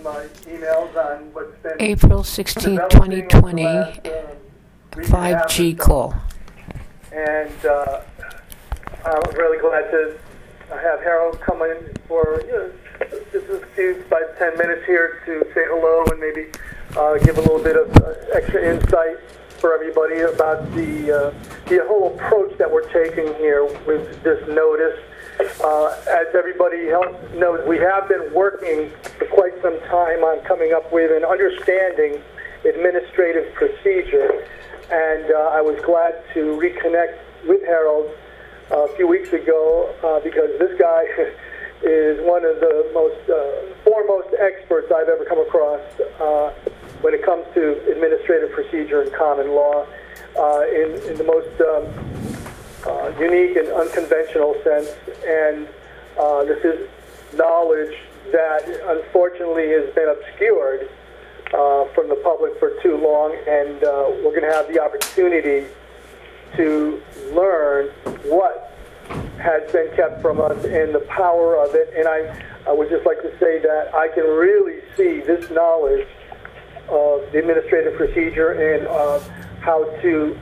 my emails on what's been April 16, developing 2020, over the last, week and a half 5G or so. call. And I'm really glad to have Harold come in for just a few 5-10 minutes here to say hello and maybe give a little bit of extra insight for everybody about the whole approach that we're taking here with this notice. As everybody else knows, we have been working for quite some time on coming up with an understanding administrative procedure, and I was glad to reconnect with Harold a few weeks ago because this guy is one of the most foremost experts I've ever come across when it comes to administrative procedure and common law in the most unique and unconventional sense. And this is knowledge that unfortunately has been obscured from the public for too long, and we're going to have the opportunity to learn what has been kept from us and the power of it. And I would just like to say that I can really see this knowledge of the administrative procedure and how to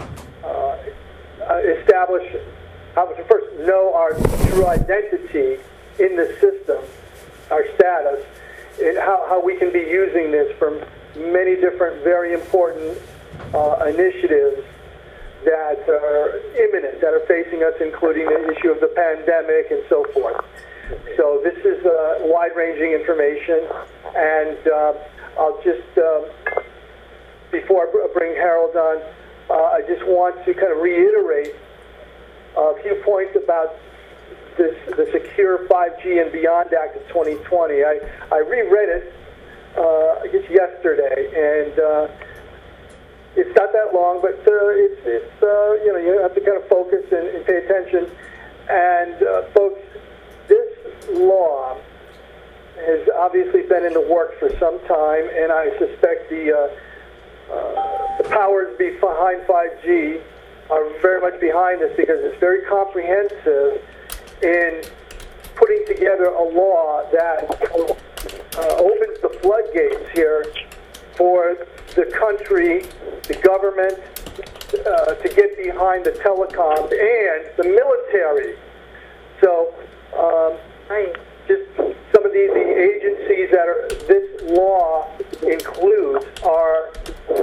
establish, how to first know our true identity in the system, our status, and how we can be using this for many different very important initiatives that are imminent, that are facing us, including the issue of the pandemic and so forth. So this is wide-ranging information, and I'll just, before I bring Harold on, I just want to kind of reiterate a few points about the Secure 5G and Beyond Act of 2020. I reread it, I guess yesterday, and it's not that long, but it's you have to kind of focus and pay attention. And folks, this law has obviously been in the works for some time, and I suspect the powers behind 5G are very much behind this because it's very comprehensive in putting together a law that opens the floodgates here for the country, the government, to get behind the telecoms and the military. So, just some of the agencies that this law includes are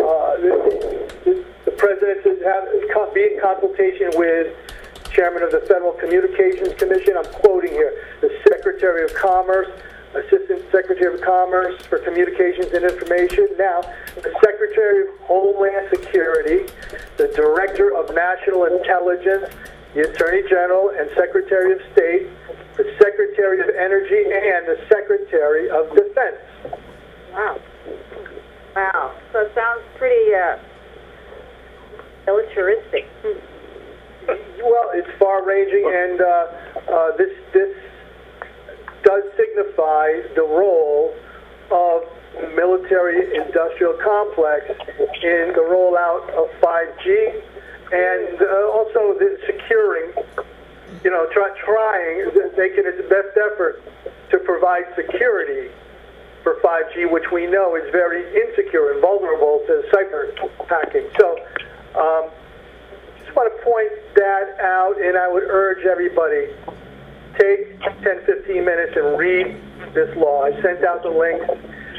the president is being in consultation with Chairman of the Federal Communications Commission. I'm quoting here: the Secretary of Commerce, Assistant Secretary of Commerce for Communications and Information, now the Secretary of Homeland Security, the Director of National Intelligence, the Attorney General and Secretary of State, the Secretary of Energy, and the Secretary of Defense. Wow. Wow. So it sounds pretty militaristic. Well, it's far-ranging, and this does signify the role of the military-industrial complex in the rollout of 5G and also the securing, trying, making its best effort to provide security for 5G, which we know is very insecure and vulnerable to cyber hacking. So, just want to point that out, and I would urge everybody, take 10-15 minutes and read this law. I sent out the links,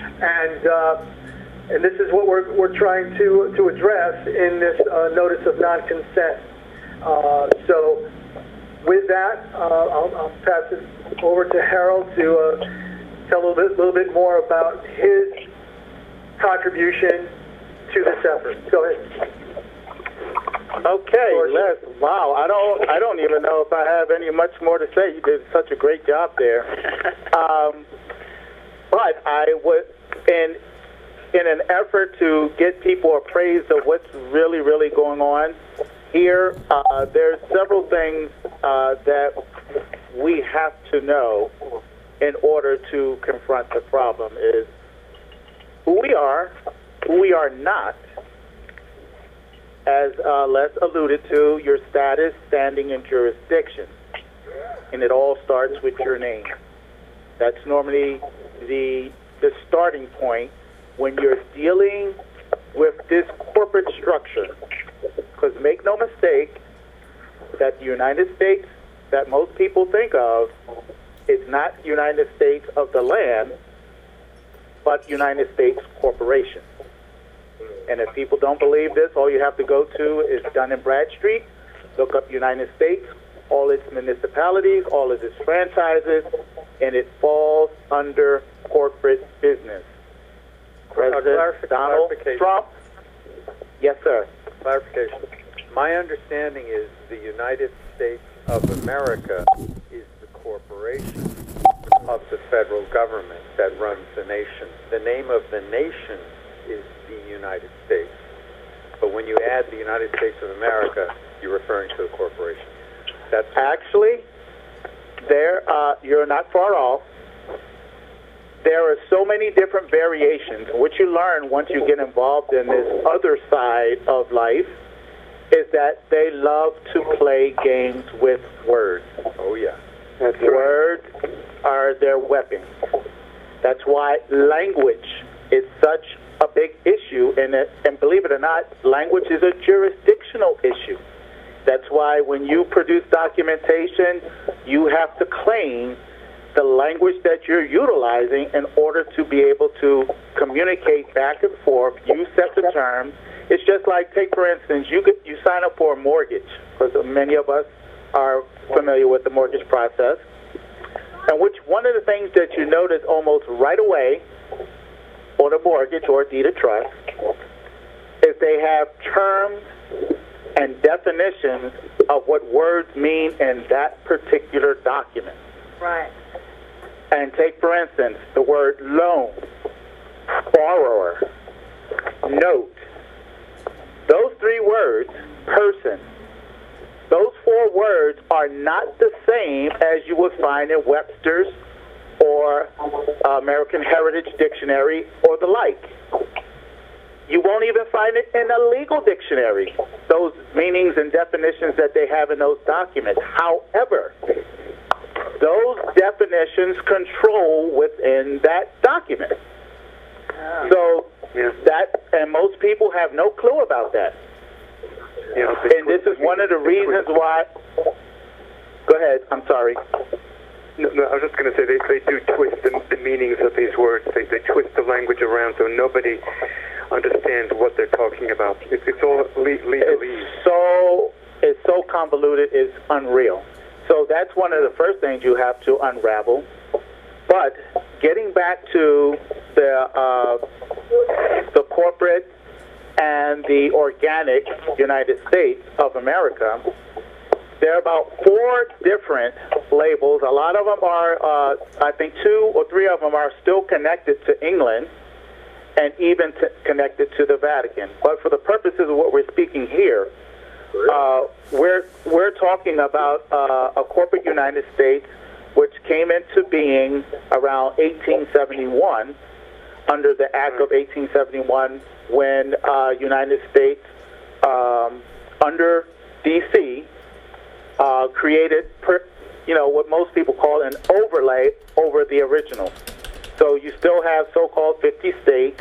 and this is what we're trying to address in this notice of non-consent. So with that, I'll pass it over to Harold to tell a little bit more about his contribution to this effort. Go ahead. Okay, Les. Wow, I don't even know if I have any much more to say. You did such a great job there. But I would, in an effort to get people appraised of what's really, really going on here, there's several things that we have to know in order to confront the problem. Is who we are not, as Les alluded to, your status, standing, and jurisdiction. And it all starts with your name. That's normally the the starting point when you're dealing with this corporate structure. Because make no mistake that the United States that most people think of is not United States of the land, but United States Corporation. And if people don't believe this, all you have to go to is Dun & Bradstreet, look up United States, all its municipalities, all of its franchises, and it falls under corporate business. President Donald Trump. Yes, sir. Clarification. My understanding is the United States of America is the corporation of the federal government that runs the nation. The name of the nation is the United States. But when you add the United States of America, you're referring to the corporation. That's actually, you're not far off. There are so many different variations. What you learn once you get involved in this other side of life is that they love to play games with words. Oh, yeah. That's words are their weapons. That's why language is such a big issue, and believe it or not, language is a jurisdictional issue. That's why when you produce documentation, you have to claim the language that you're utilizing in order to be able to communicate back and forth. You set the terms. It's just like, take for instance, you sign up for a mortgage, because many of us are familiar with the mortgage process. And one of the things that you notice almost right away on a mortgage or a deed of trust is they have terms and definitions of what words mean in that particular document. Right. And take, for instance, the word loan, borrower, note. Those three words, person, those four words are not the same as you would find in Webster's or American Heritage Dictionary or the like. You won't even find it in a legal dictionary, those meanings and definitions that they have in those documents. However, those definitions control within that document. So and most people have no clue about that. And this is one of the reasons why. Go ahead. I'm sorry. No, I was just going to say they do twist the meanings of these words. They twist the language around so nobody understands what they're talking about. It's all legalese. It's so convoluted. It's unreal. So that's one of the first things you have to unravel. But getting back to the corporate and the organic United States of America, there are about 4 different labels. A lot of them are, I think 2 or 3 of them are still connected to England and even connected to the Vatican. But for the purposes of what we're speaking here, we're talking about a corporate United States which came into being around 1871 under the Act of 1871 when United States under D.C. Created what most people call an overlay over the original. So you still have so-called 50 states,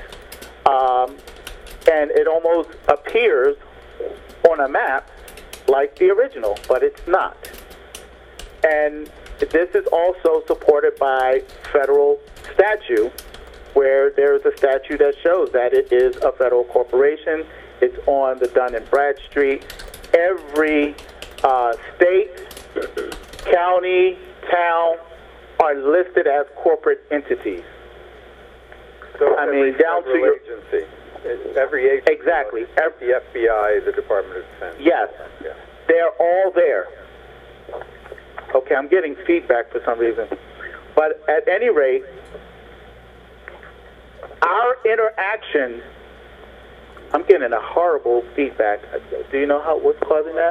and it almost appears on a map like the original, but it's not. And this is also supported by federal statute, where there's a statute that shows that it is a federal corporation. It's on the Dun & Bradstreet. Every state, county, town are listed as corporate entities. So I mean, down to your agency. Every agency. Exactly. The FBI, the Department of Defense. Yes. Yeah. They're all there. Okay, I'm getting feedback for some reason. But at any rate, our interaction, I'm getting a horrible feedback. Do you know what's causing that?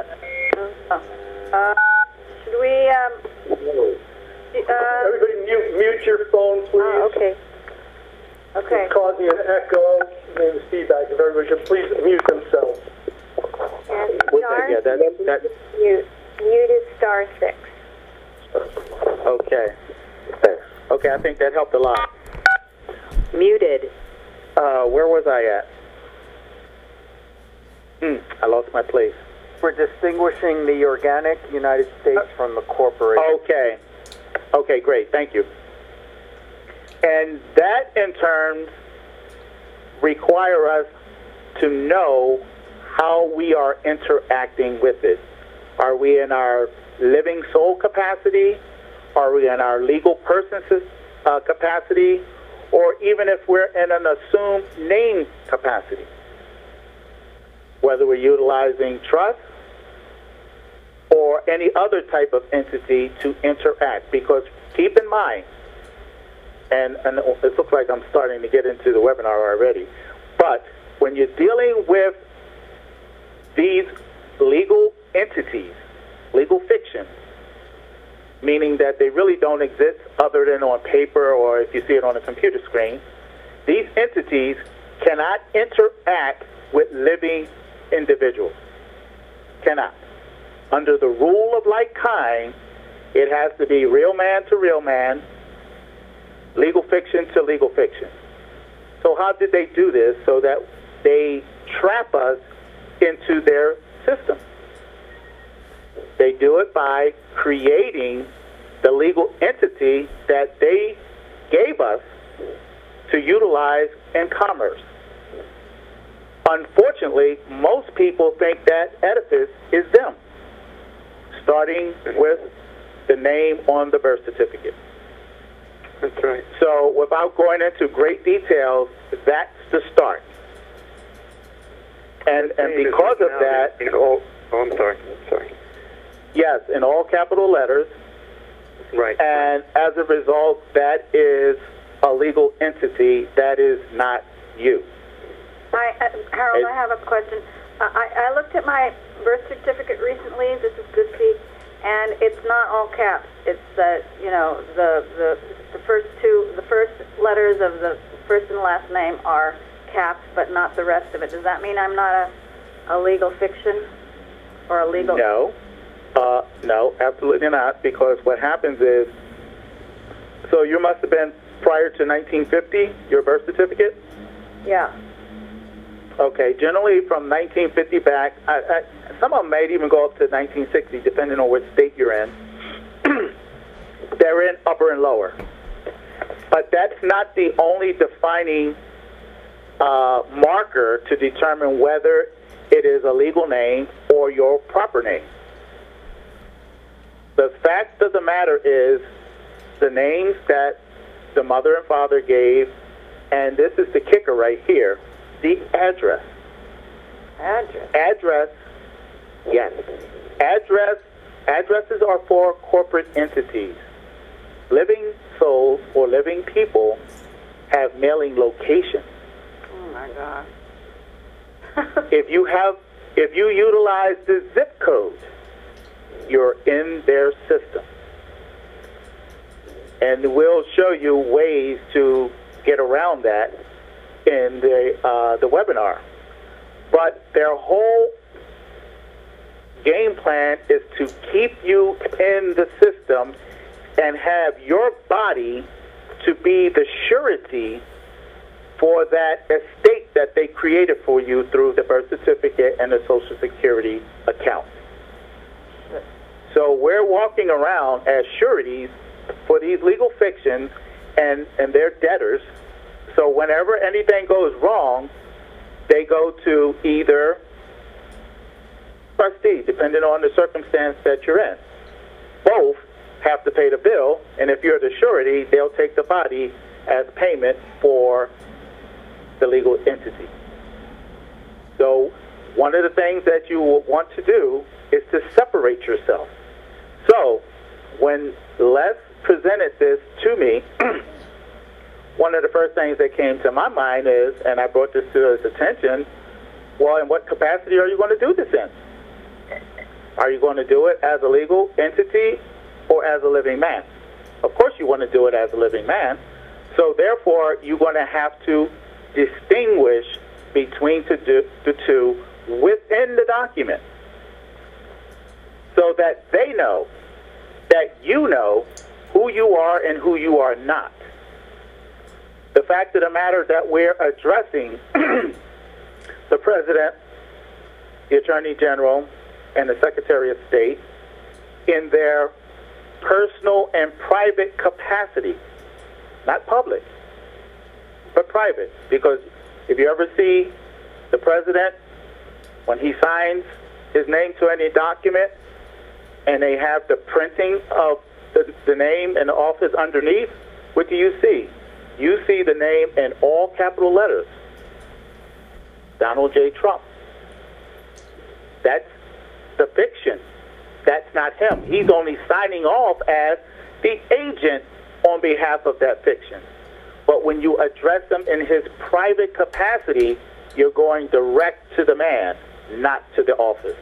Should we, Everybody mute your phone, please. okay. Okay. It's causing an echo and feedback. If everybody could please mute themselves. And star, Yeah, that. mute is *6. Okay. Okay, I think that helped a lot. muted. Where was I at? I lost my place. We're distinguishing the organic United States from the corporation. Okay, great. Thank you. And that, in turn, require us to know how we are interacting with it. Are we in our living soul capacity? Are we in our legal person capacity? Or even if we're in an assumed name capacity? Whether we're utilizing trust or any other type of entity to interact. Because keep in mind, and it looks like I'm starting to get into the webinar already, but when you're dealing with these legal entities, legal fiction, meaning that they really don't exist other than on paper or if you see it on a computer screen, these entities cannot interact with living individuals. Cannot. Under the rule of like kind, it has to be real man to real man, legal fiction to legal fiction. So how did they do this? So that they trap us into their system. They do it by creating the legal entity that they gave us to utilize in commerce. Unfortunately, most people think that edifice is them, starting with the name on the birth certificate. That's right. So without going into great details, that's the start. And because of that... I'm sorry. Yes, in all capital letters. Right. And as a result, that is a legal entity. That is not you. Harold, I have a question. I looked at my birth certificate recently. This is Good Feet, and it's not all caps. It's the first letters of the first and last name are caps, but not the rest of it. Does that mean I'm not a legal fiction or a legal? No, absolutely not. Because what happens is, so you must have been prior to 1950, your birth certificate? Yeah. Okay, generally from 1950 back, some of them might even go up to 1960, depending on which state you're in. They're in upper and lower. But that's not the only defining marker to determine whether it is a legal name or your proper name. The fact of the matter is the names that the mother and father gave, and this is the kicker right here, the address. Address, yes. Addresses are for corporate entities. Living souls or living people have mailing locations. Oh my God. If you utilize the zip code, you're in their system. And we'll show you ways to get around that in the webinar. But their whole game plan is to keep you in the system and have your body to be the surety for that estate that they created for you through the birth certificate and the Social Security account. So we're walking around as sureties for these legal fictions and their debtors. So whenever anything goes wrong, they go to either trustee, depending on the circumstance that you're in. Both have to pay the bill, and if you're the surety, they'll take the body as payment for the legal entity. So one of the things that you will want to do is to separate yourself. So when Les presented this to me, one of the first things that came to my mind is, and I brought this to his attention, well, in what capacity are you going to do this in? Are you going to do it as a legal entity or as a living man? Of course you want to do it as a living man. So therefore, you're going to have to distinguish between the two within the document so that they know, that you know who you are and who you are not. the fact of the matter that we're addressing the President, the Attorney General, and the Secretary of State in their personal and private capacity, not public, but private. Because if you ever see the President, when he signs his name to any document and they have the printing of the name and the office underneath, what do you see? You see the name in all capital letters, Donald J. Trump. That's the fiction. That's not him. He's only signing off as the agent on behalf of that fiction. But when you address him in his private capacity, you're going direct to the man, not to the office.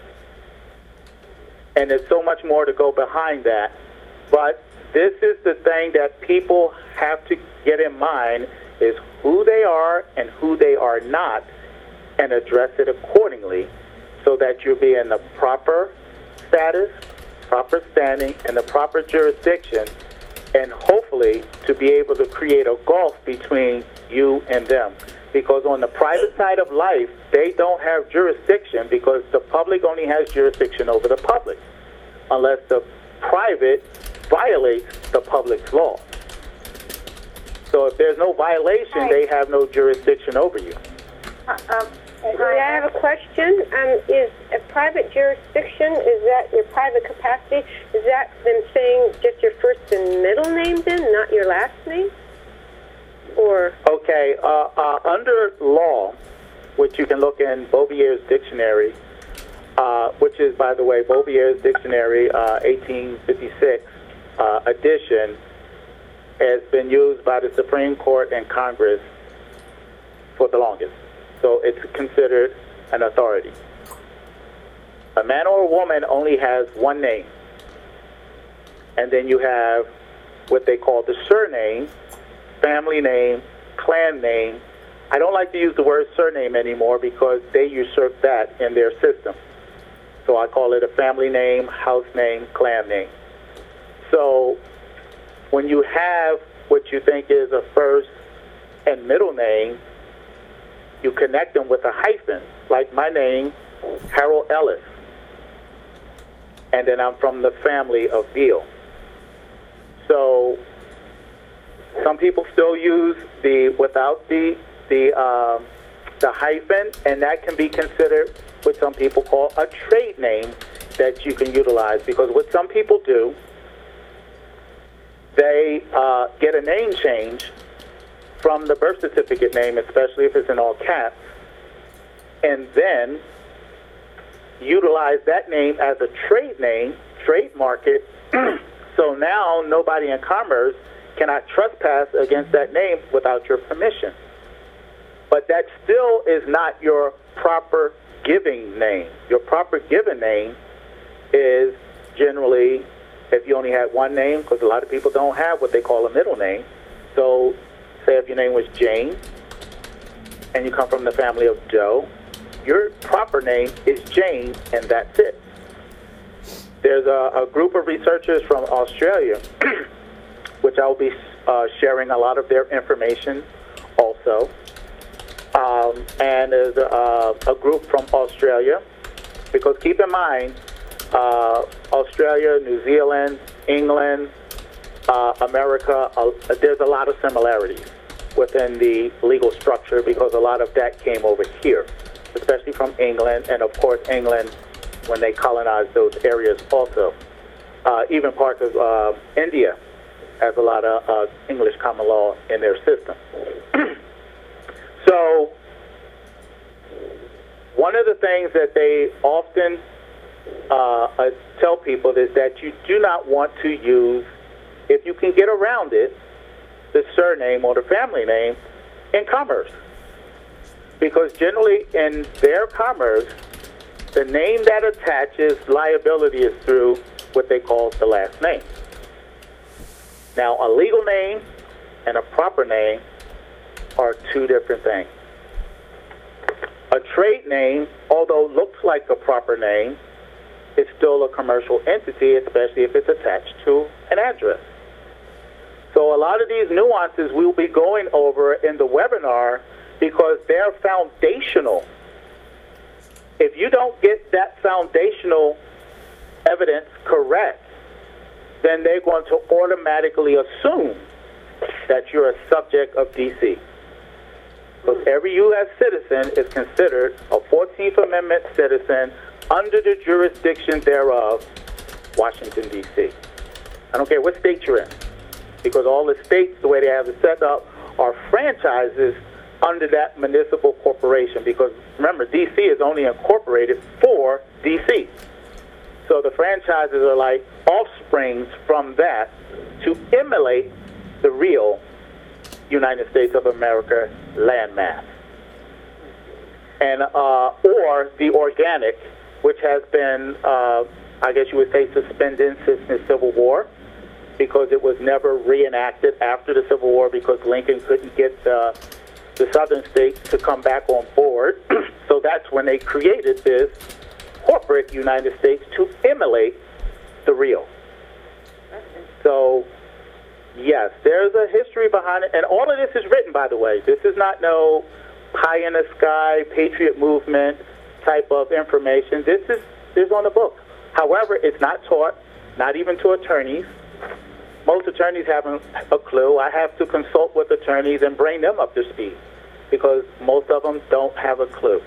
And there's so much more to go behind that. But this is the thing that people have to get in mind, is who they are and who they are not, and address it accordingly so that you'll be in the proper status, proper standing, and the proper jurisdiction, and hopefully to be able to create a gulf between you and them. Because on the private side of life, they don't have jurisdiction, because the public only has jurisdiction over the public, unless the private violates the public's law. So if there's no violation, they have no jurisdiction over you. I have a question. Is a private jurisdiction, is that your private capacity, is that them saying just your first and middle name then, not your last name? Or okay, under law, which you can look in Beaubier's dictionary, which is, by the way, Beaubier's dictionary, 1856 edition, has been used by the Supreme Court and Congress for the longest. So it's considered an authority. A man or a woman only has one name. And then you have what they call the surname, family name, clan name. I don't like to use the word surname anymore because they usurp that in their system. So I call it a family name, house name, clan name. So when you have what you think is a first and middle name, you connect them with a hyphen, like my name, Harold Ellis. And then I'm from the family of Beale. So some people still use without the hyphen, and that can be considered what some people call a trade name that you can utilize. Because what some people do, they get a name change from the birth certificate name, especially if it's in all caps, and then utilize that name as a trade name, trademark it, so now nobody in commerce cannot trespass against that name without your permission. But that still is not your proper giving name. Your proper given name is generally, if you only had one name, because a lot of people don't have what they call a middle name. So say if your name was Jane and you come from the family of Joe, your proper name is Jane, and that's it. There's a group of researchers from Australia, which I'll be sharing a lot of their information also. And there's a group from Australia, because keep in mind, Australia, New Zealand, England, America, there's a lot of similarities within the legal structure, because a lot of that came over here, especially from England, and of course England when they colonized those areas also. Even parts of India has a lot of English common law in their system. So one of the things that they often tell people is that you do not want to use, if you can get around it, the surname or the family name in commerce. Because generally in their commerce, the name that attaches liability is through what they call the last name. Now, a legal name and a proper name are two different things. A trade name, although looks like a proper name, is still a commercial entity, especially if it's attached to an address. So a lot of these nuances we'll be going over in the webinar because they're foundational. If you don't get that foundational evidence correct, then they're going to automatically assume that you're a subject of D.C. Because every U.S. citizen is considered a 14th Amendment citizen under the jurisdiction thereof, Washington, D.C. I don't care what state you're in, because all the states, the way they have it set up, are franchises under that municipal corporation. Because remember, D.C. is only incorporated for D.C. So the franchises are like offsprings from that to emulate the real United States of America landmass. And, or the organic, which has been, I guess you would say, suspended since the Civil War, because it was never reenacted after the Civil War because Lincoln couldn't get the southern states to come back on board. So that's when they created this corporate United States to emulate the real. So, yes, there's a history behind it. And all of this is written, by the way. This is not no pie in the sky, patriot movement type of information. This is on the book. However, it's not taught, not even to attorneys. Most attorneys haven't a clue. I have to consult with attorneys and bring them up to speed because most of them don't have a clue.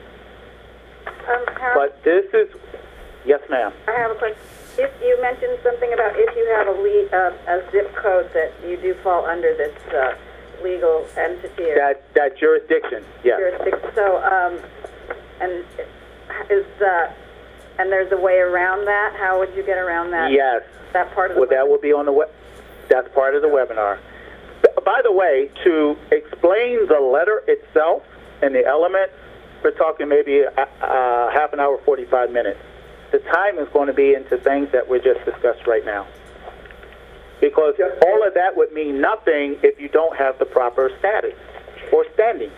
But this is, yes, ma'am. I have a question. If you mentioned something about if you have a zip code that you do fall under this legal entity. Or that jurisdiction, yes. Jurisdiction. So, and and there's a way around that. How would you get around that? Yes. That part of the. Well, that will be on the That's part of the webinar. By the way, to explain the letter itself and the elements, we're talking maybe half an hour, 45 minutes. The time is going to be into things that we just discussed right now. Because all of that would mean nothing if you don't have the proper status or standing.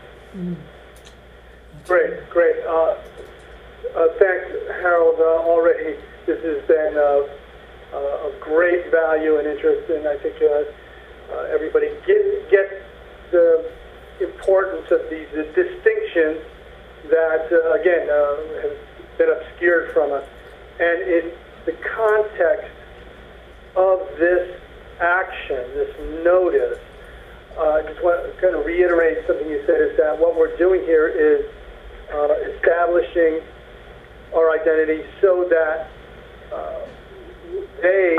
Great. Thanks, Harold. Already, this has been of great value and interest, and I think everybody gets the importance of these distinctions that, again, have been obscured from us. And in the context of this action, this notice, I just want to kind of reiterate something you said, is that what we're doing here is establishing our identity so that they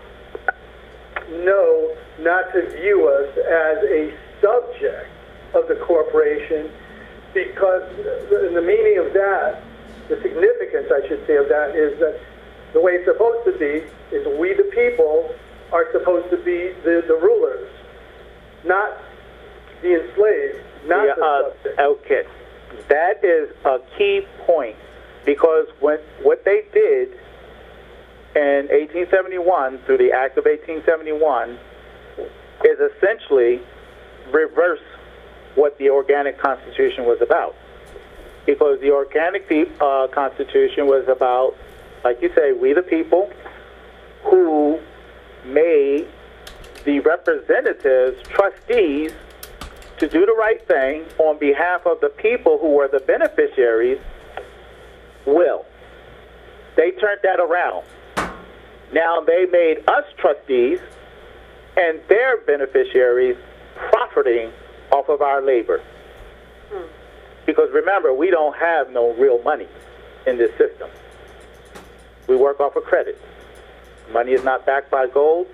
know not to view us as a subject of the corporation, because the meaning of that, the significance, I should say, of that is that the way it's supposed to be is we, the people, are supposed to be the rulers, not the enslaved, not the subject. Okay. That is a key point, because what they did in 1871, through the Act of 1871, is essentially reverse what the Organic Constitution was about. Because the Organic Constitution was about, like you say, we the people, who made the representatives trustees to do the right thing on behalf of the people who were the beneficiaries' will. They turned that around. Now they made us trustees and their beneficiaries profiting off of our labor. Because remember, we don't have no real money in this system. We work off of credit. Money is not backed by gold.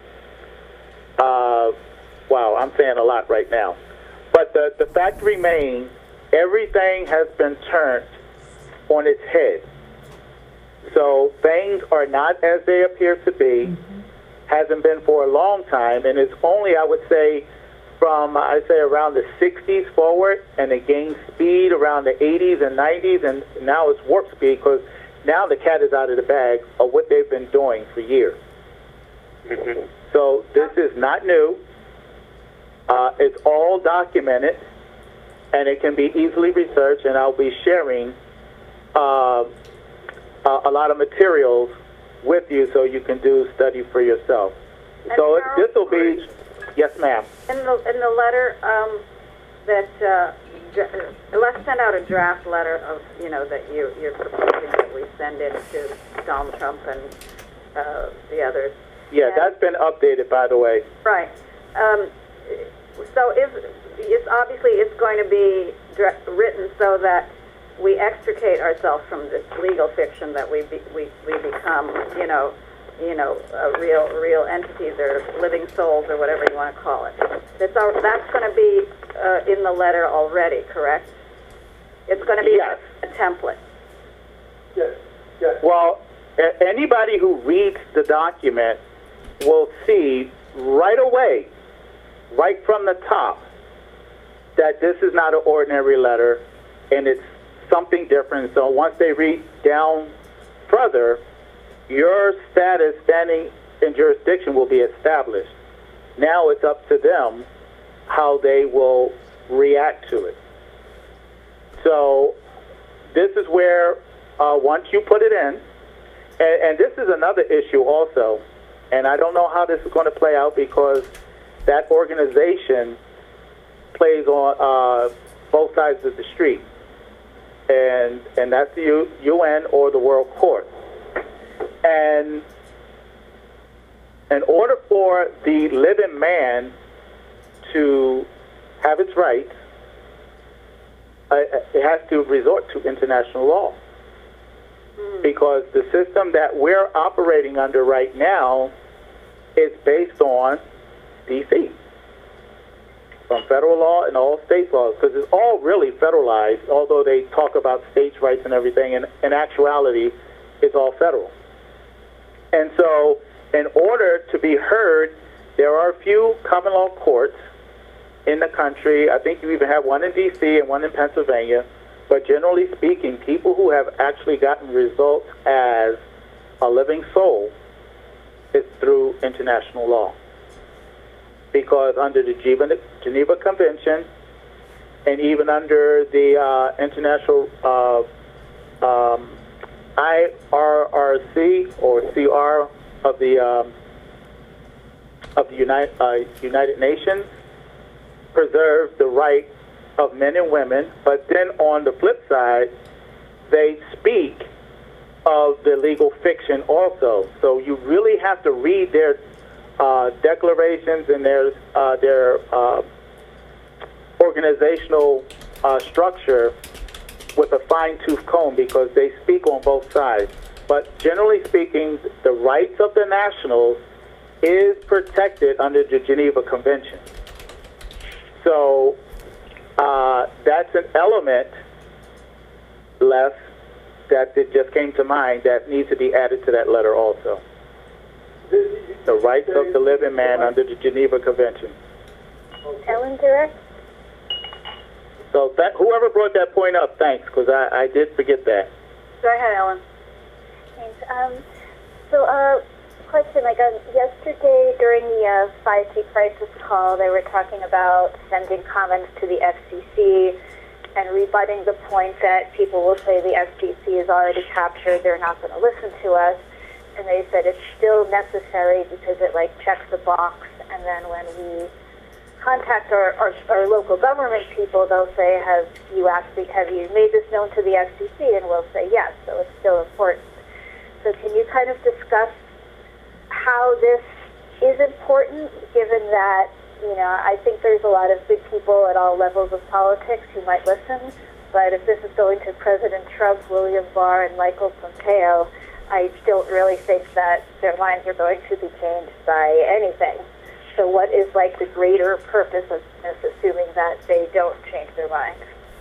Wow, I'm saying a lot right now. But the fact remains, everything has been turned on its head. So things are not as they appear to be, hasn't been for a long time, and it's only, I would say, from, I'd say, around the 60s forward, and it gained speed around the 80s and 90s, and now it's warp speed, because now the cat is out of the bag of what they've been doing for years. So this is not new. It's all documented, and it can be easily researched, and I'll be sharing a lot of materials with you so you can do study for yourself. And So Harold, this will be... Yes, ma'am. In the letter let's send out a draft letter of, that you're proposing that we send in to Donald Trump and the others. Yeah, and, that's been updated, by the way. Right. So it's obviously it's going to be written so that we extricate ourselves from this legal fiction that we become, real entities or living souls or whatever you want to call it. That's going to be in the letter already, correct? It's going to be yes. a template. Yes. Yes. Well, anybody who reads the document will see right away, right from the top, that this is not an ordinary letter, and it's something different. So once they read down further, your status, standing in jurisdiction will be established. Now it's up to them how they will react to it. So this is where once you put it in, and this is another issue also, and I don't know how this is going to play out because that organization plays on both sides of the street, and that's the UN or the World Court. And in order for the living man to have its rights, it has to resort to international law. Because the system that we're operating under right now is based on D.C., from federal law and all state laws, because it's all really federalized, although they talk about states' rights and everything, and in actuality, it's all federal. And so, in order to be heard, there are a few common law courts in the country. I think you even have one in D.C. and one in Pennsylvania. But generally speaking, people who have actually gotten results as a living soul is through international law. Because under the Geneva Convention and even under the international IRRC or CR of the United Nations, preserve the right of men and women, but then on the flip side, they speak of the legal fiction also. So you really have to read their declarations and their organizational structure with a fine-tooth comb, because they speak on both sides. But generally speaking, the rights of the nationals is protected under the Geneva Convention. So that's an element, Les, that it just came to mind that needs to be added to that letter also. The rights of the living man under the Geneva Convention. Ellen Direct? So that whoever brought that point up, thanks, because I did forget that. Go ahead, Ellen. Thanks. Question, yesterday during the 5G crisis call, they were talking about sending comments to the FCC and rebutting the point that people will say the FCC is already captured, they're not going to listen to us, and they said it's still necessary because it checks the box, and then when we contact our local government people, they'll say, have you made this known to the FCC? And we'll say yes, so it's still important. So can you kind of discuss how this is important, given that, I think there's a lot of big people at all levels of politics who might listen, but if this is going to President Trump, William Barr, and Michael Pompeo, I don't really think that their minds are going to be changed by anything. So what is the greater purpose of this, assuming that they don't change their minds?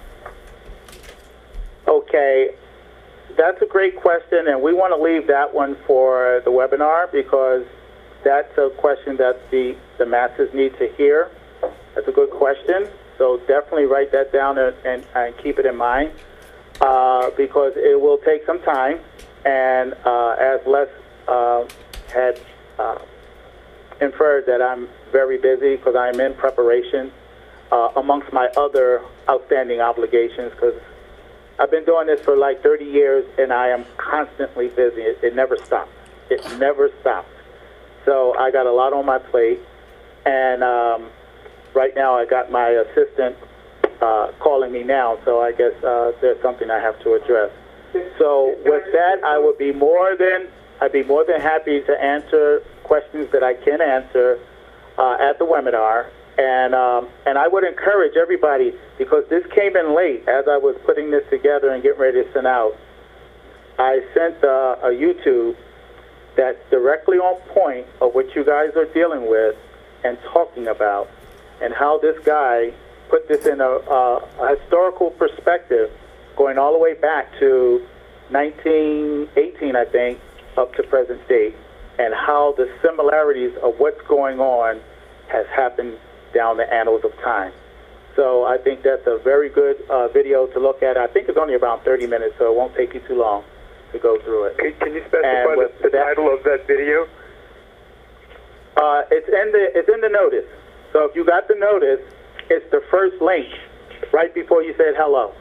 Okay. That's a great question, and we want to leave that one for the webinar because that's a question that the masses need to hear. That's a good question, so definitely write that down and keep it in mind because it will take some time, and as Les had inferred that I'm very busy because I'm in preparation amongst my other outstanding obligations, because I've been doing this for 30 years, and I am constantly busy. It never stops. It never stops. So I got a lot on my plate, And right now I got my assistant calling me now, so I guess there's something I have to address. So with that, I'd be more than happy to answer questions that I can answer at the webinar. And I would encourage everybody, because this came in late as I was putting this together and getting ready to send out. I sent a YouTube that's directly on point of what you guys are dealing with and talking about, and how this guy put this in a historical perspective, going all the way back to 1918, I think, up to present date, and how the similarities of what's going on has happened down the annals of time. So I think that's a very good video to look at. I think it's only around 30 minutes, so it won't take you too long to go through it. Can you specify the title of that video? It's in the notice. So if you got the notice, it's the first link right before you said hello.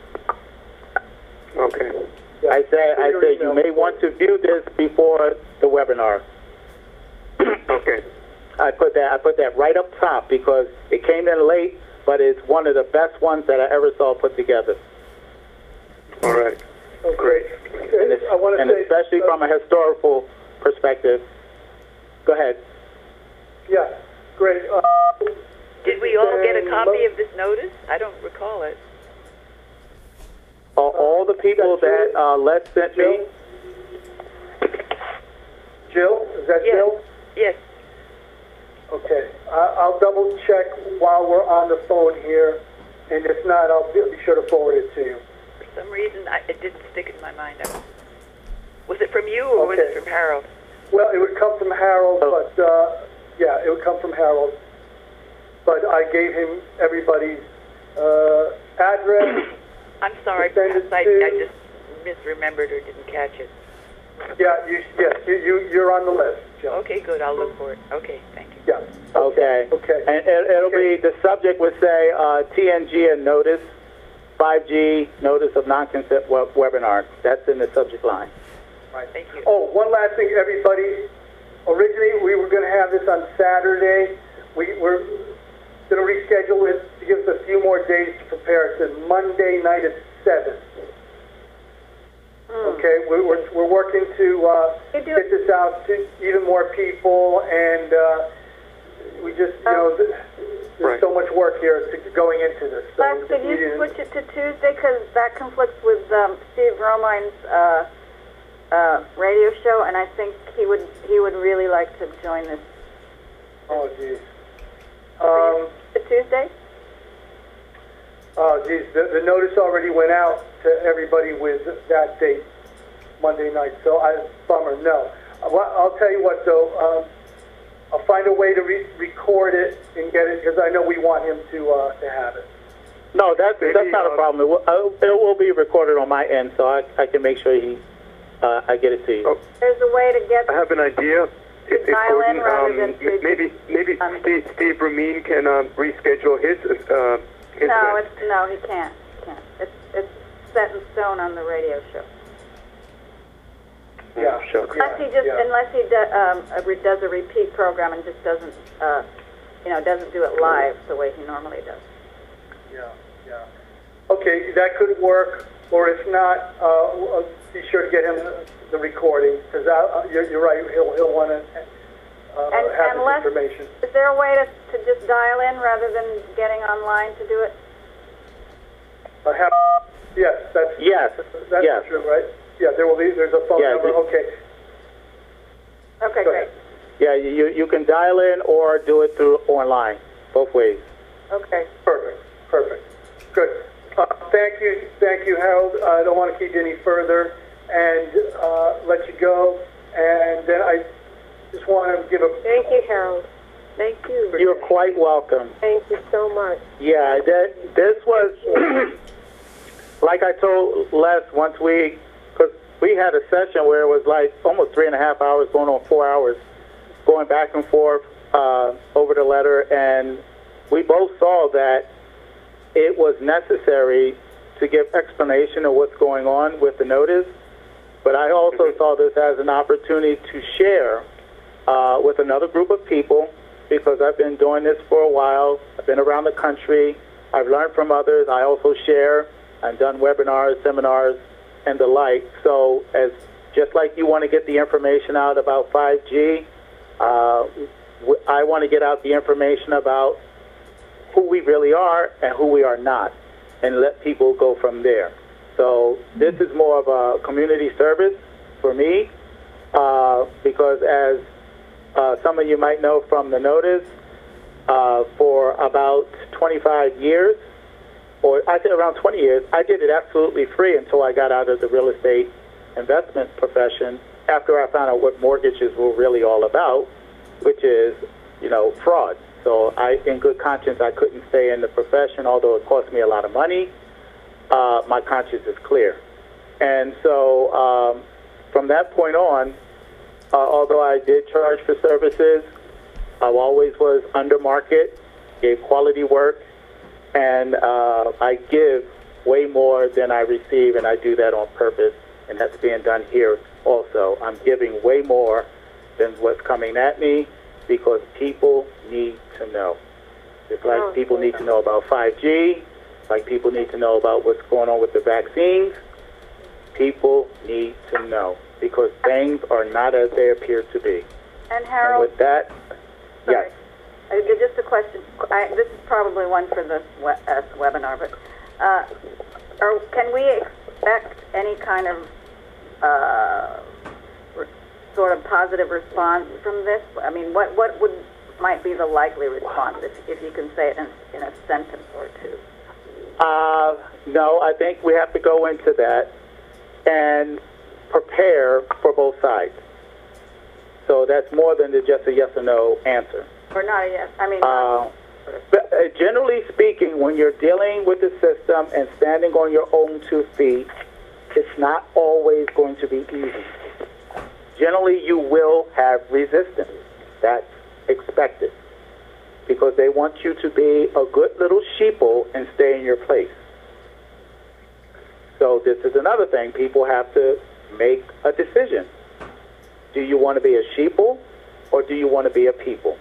Okay. I said you may want to view this before the webinar. Okay. I put that right up top because it came in late, but it's one of the best ones that I ever saw put together. All right. Oh, great. And especially from a historical perspective. Go ahead. Yeah, great. Did we all get a copy of this notice? I don't recall it. All the people that Les sent me. Jill, is that Yes. Jill? Yes. Okay. I'll double check while we're on the phone here, and if not, I'll be sure to forward it to you. For some reason, it didn't stick in my mind. Was it from you or was it from Harold? Well, it would come from Harold, but yeah, it would come from Harold. But I gave him everybody's address. I'm sorry, perhaps I just misremembered or didn't catch it. Yeah, you're on the list, Jill. Okay, good. I'll look for it. Okay, thank you. Yeah. Okay. Okay. And it'll be, the subject would say TNG and notice, 5G, notice of non-consent webinar. That's in the subject line. Right. Thank you. Oh, one last thing, everybody. Originally, we were going to have this on Saturday. We're going to reschedule it to give us a few more days to prepare. It's Monday night at 7. Okay, we're working to get this out to even more people, and we just, there's so much work here going into this. So Les, could you switch it to Tuesday, because that conflicts with Steve Romine's radio show, and I think he would really like to join this. Oh, geez. Tuesday? Oh, geez, the notice already went out to everybody with that date, Monday night. So bummer. No. I'll tell you what, though. I'll find a way to record it and get it, because I know we want him to have it. No, that's not a problem. It will be recorded on my end, so I can make sure I get it to you. Oh. There's a way to get. I have an idea. If dial in rather than maybe Steve Ramin can reschedule his event. No, he can't. It's set in stone on the radio show. Yeah, sure. Unless he does a repeat program and just doesn't do it live the way he normally does. Yeah. Okay, that could work. Or if not, be sure to get him the recording, because you're right. He'll want to have this information. Is there a way to just dial in rather than getting online to do it? Yes, that's true, right? Yeah, there's a phone number. Okay. Okay, great. Yeah, you can dial in or do it through online, both ways. Okay. Perfect. Good. Thank you, Harold. I don't want to keep you any further and let you go. And then I just want to give a... Thank you, Harold. Thank you. You're quite welcome. Thank you so much. Yeah, this was, like I told Les once because we had a session where it was like almost 3.5 hours, going on 4 hours, going back and forth over the letter, and we both saw that it was necessary to give explanation of what's going on with the notice, but I also saw this as an opportunity to share with another group of people because I've been doing this for a while. I've been around the country. I've learned from others. I also share. I've done webinars, seminars, and the like. So just like you want to get the information out about 5G, I want to get out the information about who we really are and who we are not, and let people go from there. So this is more of a community service for me, because as some of you might know from the notice, for about 25 years, or I think around 20 years, I did it absolutely free until I got out of the real estate investment profession after I found out what mortgages were really all about, which is, fraud. So in good conscience, I couldn't stay in the profession, although it cost me a lot of money. My conscience is clear. And so from that point on, although I did charge for services, I always was under market, gave quality work, and I give way more than I receive, and I do that on purpose, and that's being done here also. I'm giving way more than what's coming at me because people need to know. Just like people need to know about 5G, like people need to know about what's going on with the vaccines, people need to know because things are not as they appear to be. And Harold, and with that, sorry. Yes. Just a question. This is probably one for the webinar, but can we expect any kind of sort of positive response from this? I mean, what might be the likely response, if you can say it in a sentence or two? No, I think we have to go into that and prepare for both sides. So that's more than just a yes or no answer. Or not a yes. I mean, generally speaking, when you're dealing with the system and standing on your own 2 feet, it's not always going to be easy. Generally, you will have resistance. That's expected because they want you to be a good little sheeple and stay in your place. So this is another thing. People have to make a decision. Do you want to be a sheeple or do you want to be a people?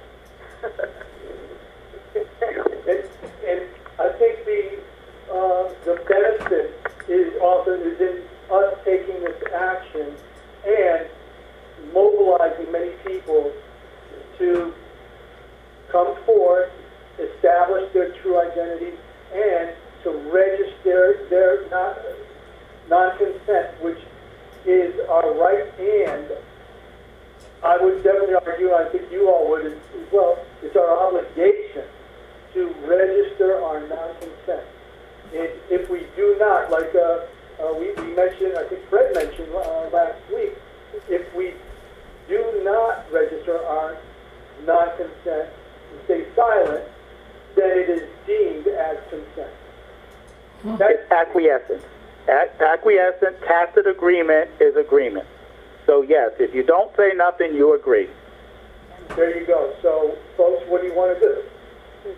And I think the benefit is also in us taking this action and mobilizing many people to come forth, establish their true identity, and to register their non-consent, which is our right, and I would definitely argue, I think you all would as well, it's our obligation to register our non-consent. If we do not, like we mentioned, I think Fred mentioned last week, if we do not register our non-consent and stay silent, then it is deemed as consent. It's acquiescence. Acquiescent, tacit agreement is agreement. So yes, if you don't say nothing, you agree. There you go. So, folks, what do you want to do?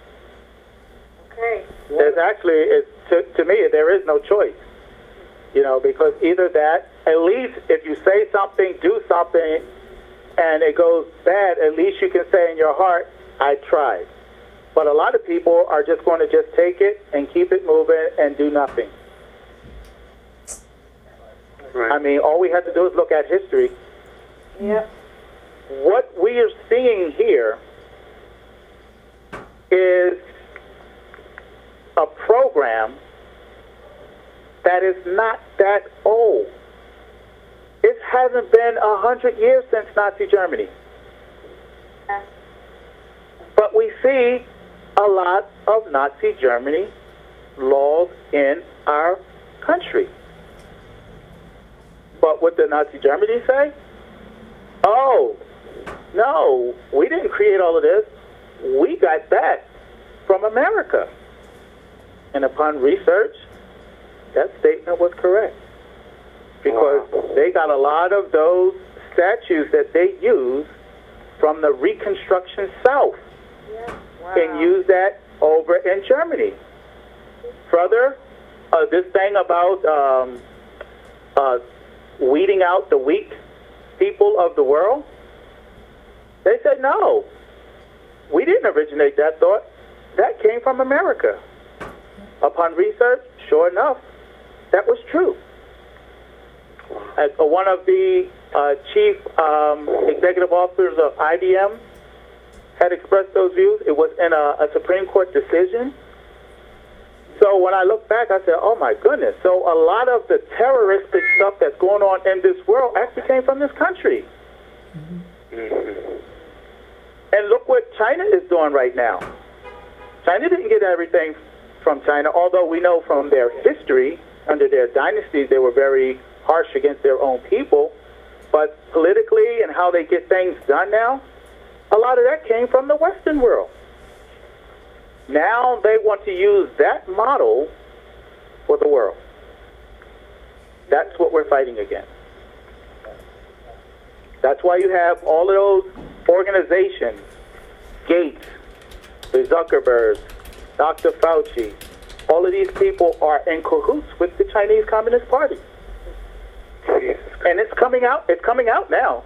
Okay. There's actually, to me, there is no choice. Because either that, at least if you say something, do something, and it goes bad, at least you can say in your heart, I tried. But a lot of people are just going to just take it and keep it moving and do nothing. Right. I mean, all we have to do is look at history. Yep. What we are seeing here is a program that is not that old. It hasn't been 100 years since Nazi Germany. But we see a lot of Nazi Germany laws in our country. But what did Nazi Germany say? Oh, no, we didn't create all of this. We got that from America. And upon research, that statement was correct. Because they got a lot of those statues that they use from the Reconstruction South. Yeah. Wow. And use that over in Germany. Further, this thing about weeding out the weak people of the world, they said, no, we didn't originate that thought. That came from America. Upon research, sure enough, that was true. One of the chief executive officers of IBM had expressed those views. It was in a Supreme Court decision. So when I look back, I said, oh my goodness. So a lot of the terroristic stuff that's going on in this world actually came from this country. Mm-hmm. And look what China is doing right now. China didn't get everything from China, although we know from their history, under their dynasties, they were very harsh against their own people. But politically and how they get things done now, a lot of that came from the Western world. Now they want to use that model for the world. That's what we're fighting against. That's why you have all of those organizations, Gates, the Zuckerbergs, Dr. Fauci, all of these people are in cahoots with the Chinese Communist Party. And it's coming out now.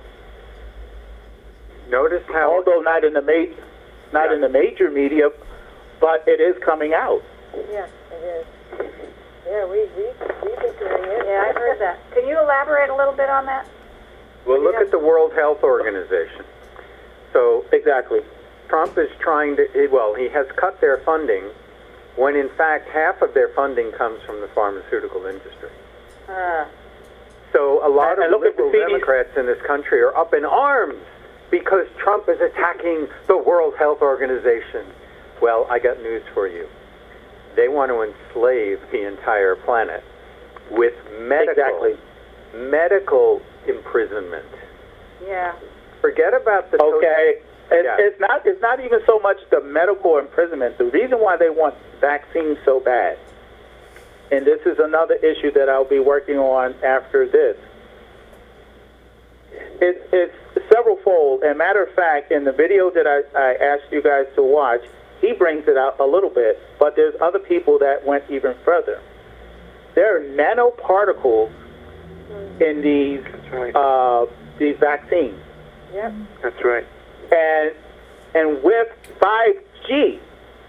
Notice how, although not in the major media, but it is coming out. Yes, it is. Yeah, we've been doing it. Yeah, I heard that. Can you elaborate a little bit on that? well, look at the World Health Organization. So exactly, Trump is trying to, well, he has cut their funding when in fact half of their funding comes from the pharmaceutical industry. So a lot of liberal Democrats in this country are up in arms because Trump is attacking the World Health Organization. Well, I got news for you. They want to enslave the entire planet with medical imprisonment. Yeah. Forget about the It's not even so much the medical imprisonment. The reason why they want vaccines so bad, and this is another issue that I'll be working on after this, it's several-fold. And matter of fact, in the video that I asked you guys to watch, he brings it out a little bit, but there's other people that went even further. There are nanoparticles in these vaccines. Yep. That's right. And with 5G,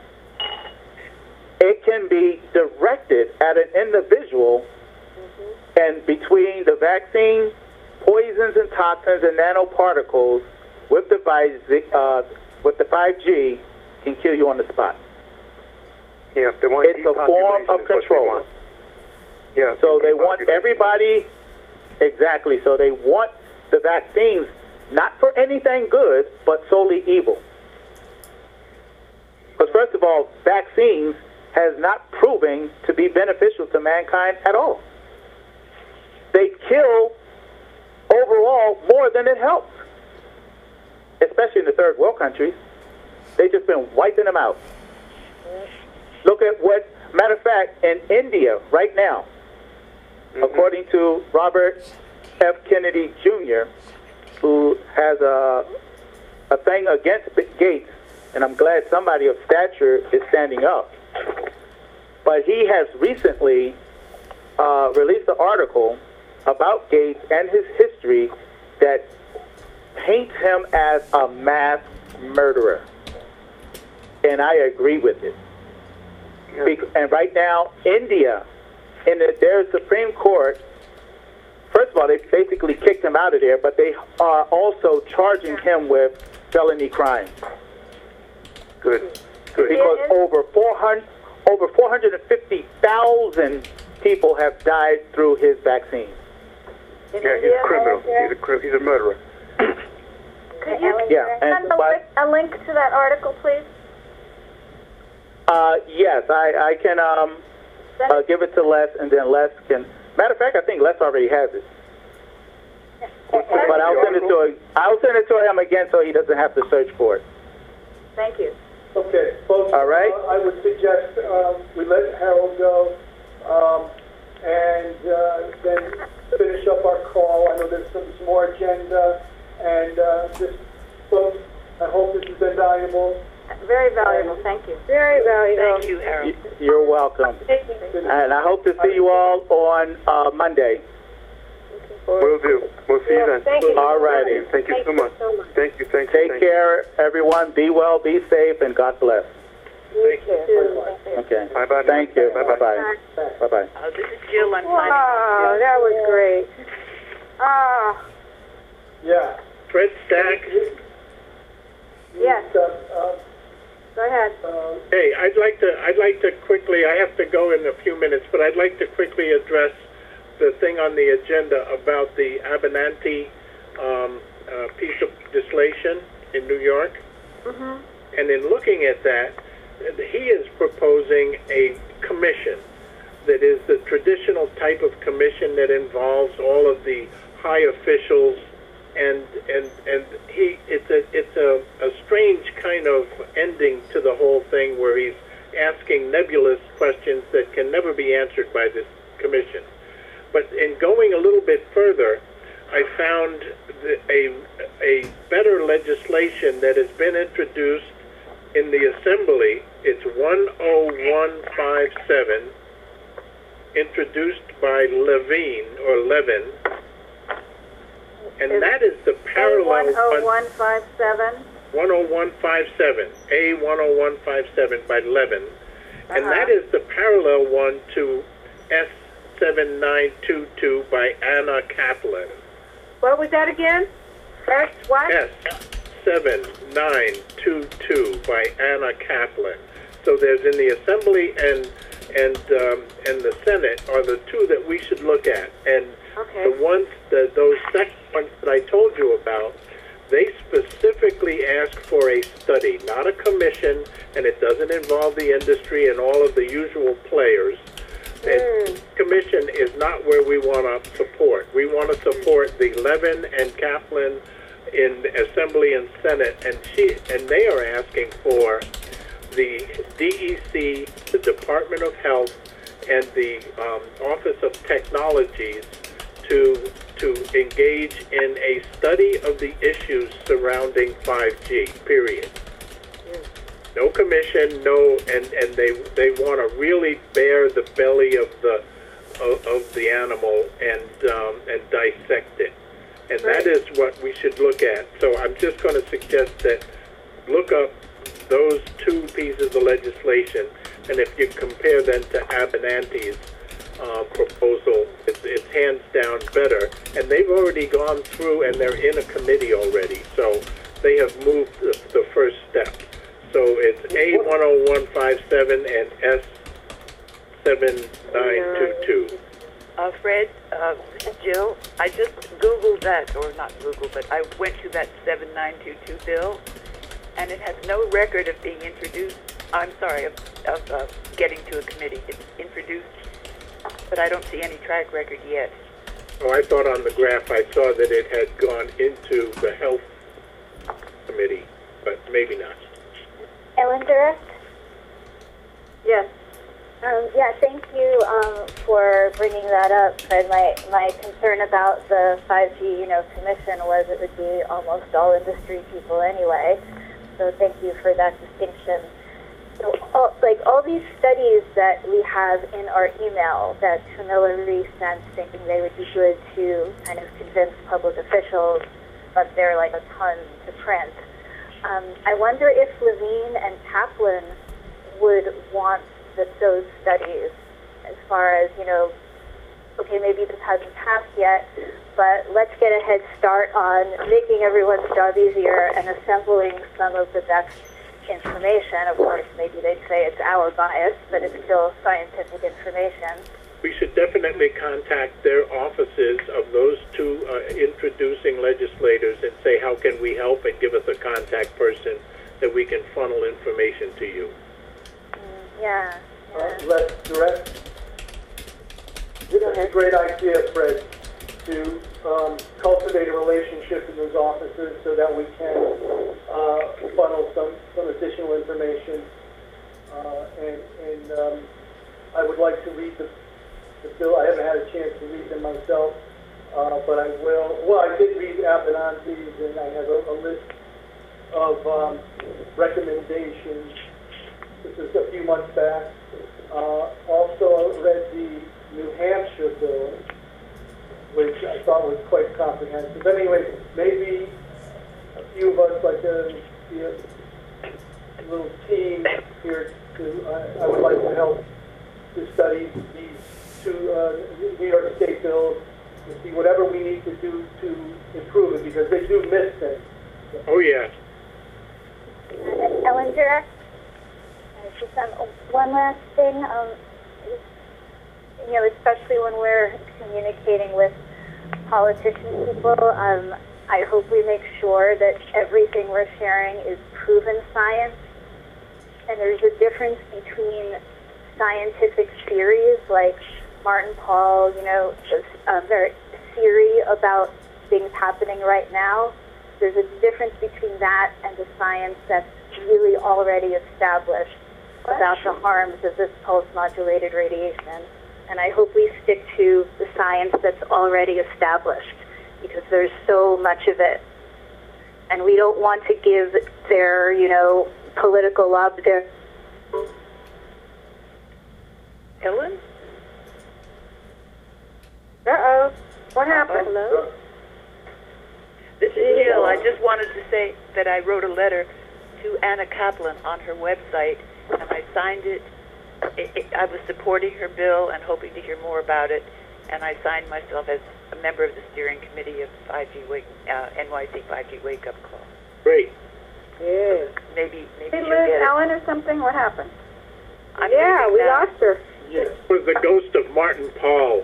it can be directed at an individual, and between the vaccine, poisons and toxins and nanoparticles with the 5G can kill you on the spot. Yeah, they want it's a form of control. Yeah. So they want everybody, exactly, so they want the vaccines not for anything good, but solely evil. Because first of all, vaccines has not proven to be beneficial to mankind at all. They kill overall more than it helps, especially in the third world countries. They've just been wiping them out. Look at matter of fact, in India right now, according to Robert F. Kennedy Jr., who has a thing against Gates, and I'm glad somebody of stature is standing up. But he has recently released an article about Gates and his history that paints him as a mass murderer. And I agree with it. And right now, India, in their Supreme Court, first of all, they basically kicked him out of there, but they are also charging him with felony crimes. Good. Because over 450,000 people have died through his vaccine. Yeah, he's a criminal. He's a murderer. Could you send a link to that article, please? Yes, I can give it to Les, and then Les can. Matter of fact, I think Les already has it. But I'll send it to him. I'll send it to him again so he doesn't have to search for it. Thank you. Okay, folks. All right. I would suggest we let Harold go, and then finish up our call. I know there's some more agenda, and just folks, I hope this has been valuable. Very valuable. Thank you. Very valuable. Thank you, Harold. You're welcome. And I hope to see you all on Monday. for it. Will do. We'll see you then. Thank you. All righty. Thank you so much. Thank you. Take care, everyone. Be well, be safe, and God bless. You too. Okay. Bye-bye. Thank you. Bye-bye. Bye-bye. Bye-bye. This is Jill. I'm signing. Wow, that was great. Ah, Yeah. Fred Stack. Yes. Go ahead. Hey, I'd like to quickly, I have to go in a few minutes, but I'd like to quickly address the thing on the agenda about the Abenanti piece of legislation in New York. Mm-hmm. And in looking at that, he is proposing a commission that is the traditional type of commission that involves all of the high officials, and it's a strange kind of ending to the whole thing, where he's asking nebulous questions that can never be answered by this commission. But in going a little bit further, I found a better legislation that has been introduced in the Assembly. It's 10157, introduced by Levin, and that is the parallel 10157. 10157, A10157 by Levin, and that is the parallel one to S7922 by Anna Kaplan. what was that again? S what? S7922 by Anna Kaplan. So there's in the Assembly and the Senate are the two that we should look at. And the ones those second ones that I told you about, they specifically ask for a study, not a commission, and it doesn't involve the industry and all of the usual players. And commission is not where we want to support. We want to support the Levin and Kaplan in Assembly and Senate, and they are asking for the DEC, the Department of Health, and the Office of Technologies to engage in a study of the issues surrounding 5G, period. No commission, and they want to really bare the belly of the animal and dissect it, and that is what we should look at. So I'm just going to suggest that look up those two pieces of legislation, and if you compare them to Abenanti's proposal, it's hands down better, and they've already gone through and they're in a committee already, so they have moved the first step. So it's A10157 and S7922. Fred, this is Jill. I just Googled that, or not Googled, but I went to that 7922 bill, and it has no record of being introduced. I'm sorry, of getting to a committee. It's introduced, but I don't see any track record yet. Oh, I thought on the graph I saw that it had gone into the health committee, but maybe not. Ellen Durst? Yes. Yeah, thank you for bringing that up, Fred. My concern about the 5G, commission was it would be almost all industry people anyway. So thank you for that distinction. So, all these studies that we have in our email that Camilla sent, thinking they would be good to kind of convince public officials, but they're like a ton to print. I wonder if Levine and Kaplan would want those studies, as far as, okay, maybe this hasn't passed yet, but let's get a head start on making everyone's job easier and assembling some of the best information. Of course, maybe they'd say it's our bias, but it's still scientific information. We should definitely contact their offices of those two introducing legislators and say, how can we help, and give us a contact person that we can funnel information to you. Yeah. Less direct. This is a great idea, Fred, to cultivate a relationship in those offices so that we can funnel some additional information. And I would like to read the bill. I haven't had a chance to read them myself, but I will. Well, I did read Abenanti's, and I have a list of recommendations. This is a few months back. Also, I read the New Hampshire bill, which I thought was quite comprehensive. Anyway, maybe a few of us, like a little team here, I would like to help to study these two New York State bills and see whatever we need to do to improve it, because they do miss things. Oh, yeah. Ellinger, just one last thing. You know, especially when we're communicating with politician people, I hope we make sure that everything we're sharing is proven science. And there's a difference between scientific theories like Martin Pall, you know, a very theory about things happening right now. There's a difference between that and the science that's really already established about the harms of this pulse-modulated radiation. And I hope we stick to the science that's already established, because there's so much of it. And we don't want to give their, you know, political lobby their... Ellen? Uh-oh. What happened? Hello? This is Jill. I just wanted to say that I wrote a letter to Anna Kaplan on her website, and I signed it. I was supporting her bill and hoping to hear more about it, and I signed myself as a member of the steering committee of NYC 5G Wake Up Call. Great. Yeah. Maybe Did she'll we get lose it. Ellen or something? What happened? Yeah, we lost her. Yes. It was the ghost of Martin Pall.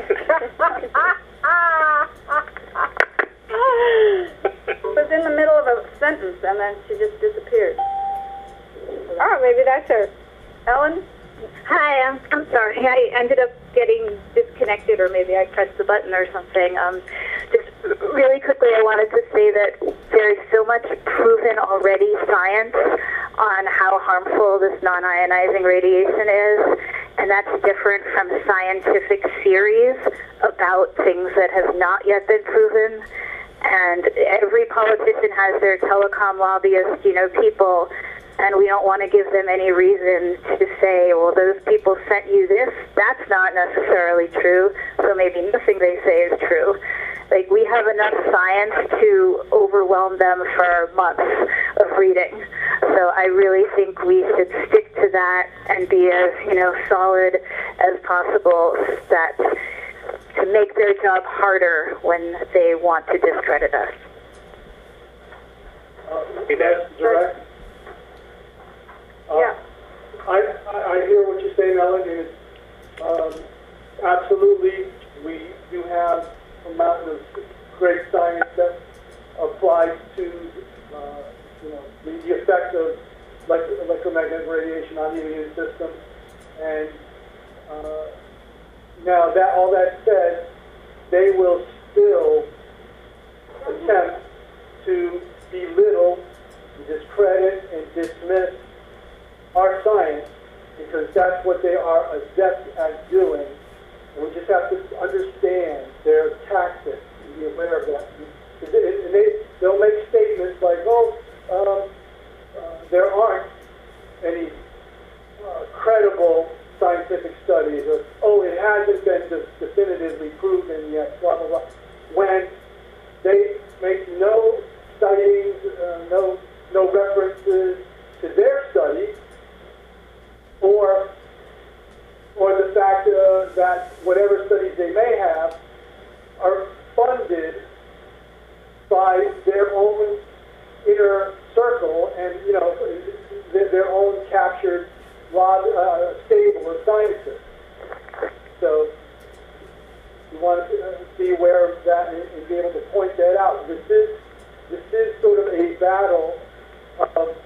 It was in the middle of a sentence, and then she just disappeared. Oh, maybe that's her. Ellen? Hi, I'm sorry. I ended up getting disconnected, or maybe I pressed the button or something. Just really quickly, I wanted to say that there's so much proven already science on how harmful this non-ionizing radiation is, and that's different from scientific theories about things that have not yet been proven. And every politician has their telecom lobbyist, you know, people, and we don't want to give them any reason to say, well, those people sent you this. That's not necessarily true, so maybe nothing they say is true. Like, we have enough science to overwhelm them for months of reading. So I really think we should stick to that and be as, you know, solid as possible, that to make their job harder when they want to discredit us. Direct? Yeah. I hear what you're saying, Ellen, and absolutely we do have a mountain of great science that applies to you know, the effect of electromagnetic radiation on the immune system. And now, all that said, they will still attempt to belittle, discredit, and dismiss our science, because that's what they are adept at doing. And we just have to understand their tactics and be aware of that. They'll make statements like, there aren't any credible scientific studies, or, it hasn't been definitively proven yet, blah, blah, blah. When they make no studies, no references to their studies, or the fact that whatever studies they may have are funded by their own inner circle and, you know, their own captured stable of scientists. So you want to be aware of that and be able to point that out. This is sort of a battle of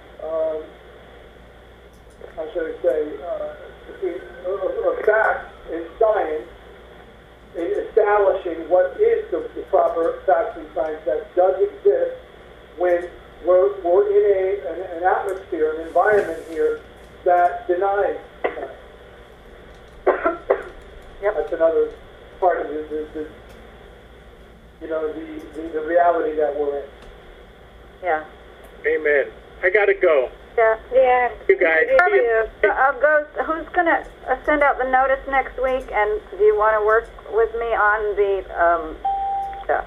how should I say, between facts and science, in establishing what is the proper facts and science that does exist when we're in an atmosphere, an environment here that denies science. Yep. That's another part of the you know, the reality that we're in. Yeah. Amen. I gotta go. Yeah. Yeah. you guys. Who's going to send out the notice next week? And do you want to work with me on the stuff?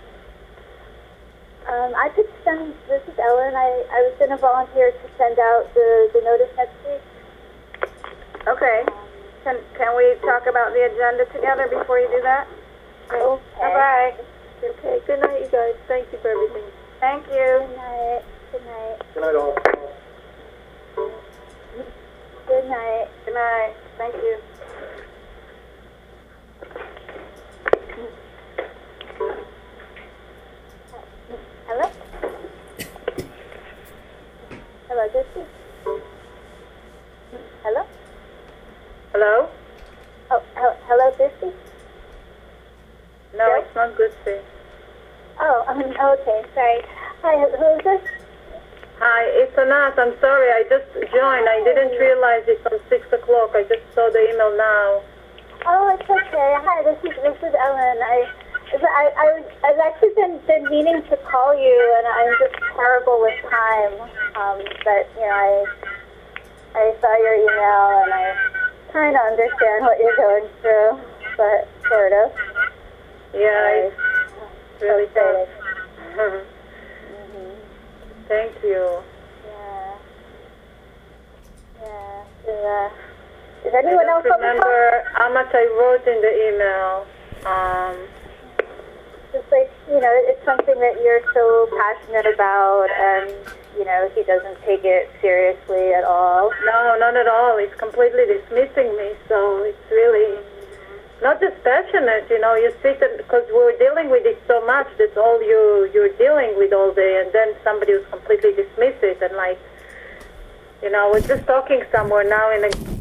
I could send, this is Ellen, I was going to volunteer to send out the notice next week. Okay. Can we talk about the agenda together before you do that? Okay. Bye-bye. Okay, good night, you guys. Thank you for everything. Thank you. Good night. Good night. Good night, all. Good night. Good night. Thank you. Hello? Hello, Jesse? Hello? Hello? Oh, hello, Jesse? No, it's not good, Steve. Oh, okay, sorry. Hi, who is this? Hi, it's Anat. I'm sorry, I just joined. I didn't realize it's on 6 o'clock. I just saw the email now. Oh, it's okay. Hi, this is Ellen. I've actually been meaning to call you, and I'm just terrible with time. But I saw your email, and I kind of understand what you're going through, but sort of. Yeah, it's really tough. Thank you. Yeah. Is anyone else on the phone? Remember how much I wrote in the email. Just like, it's something that you're so passionate about, and, he doesn't take it seriously at all. No, not at all. He's completely dismissing me, so it's really not just passionate, you sit because we're dealing with it so much, that's all you're dealing with all day, and then somebody will completely dismiss it, and we're just talking somewhere now in a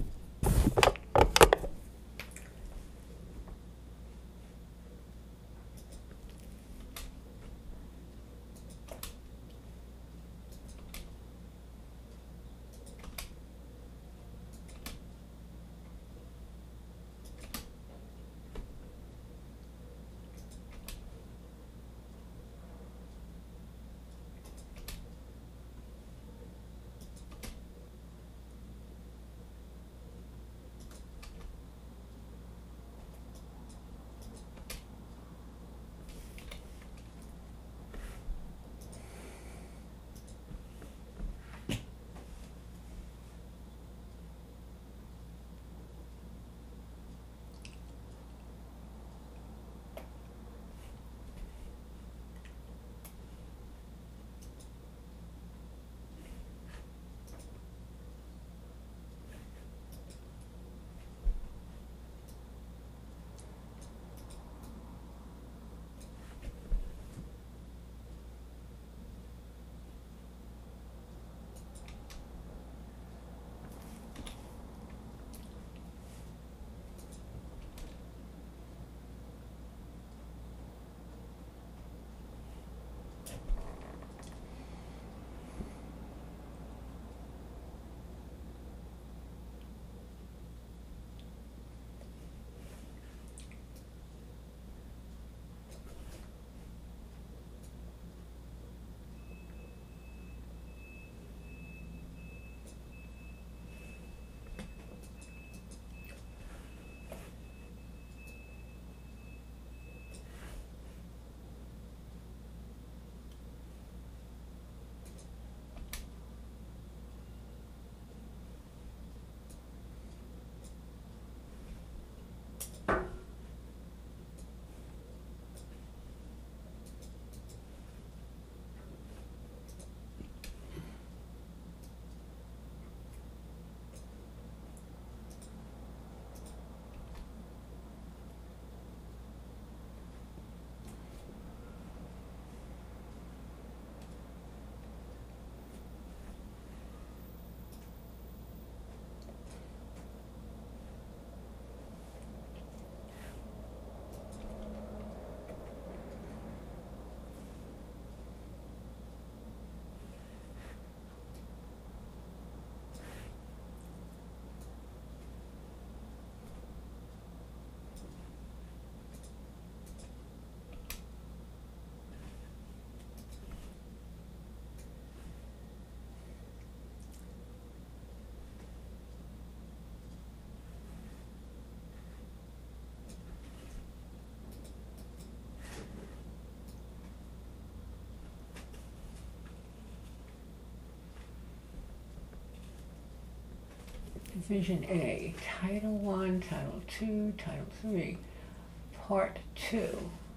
Division A, Title 1, Title 2, Title 3, Part 2.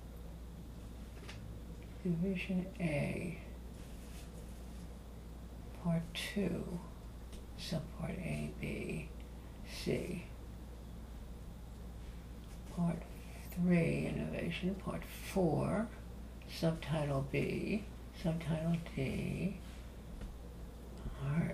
Division A, Part 2, Subpart A, B, C. Part 3, Innovation. Part 4, Subtitle B, Subtitle D, Part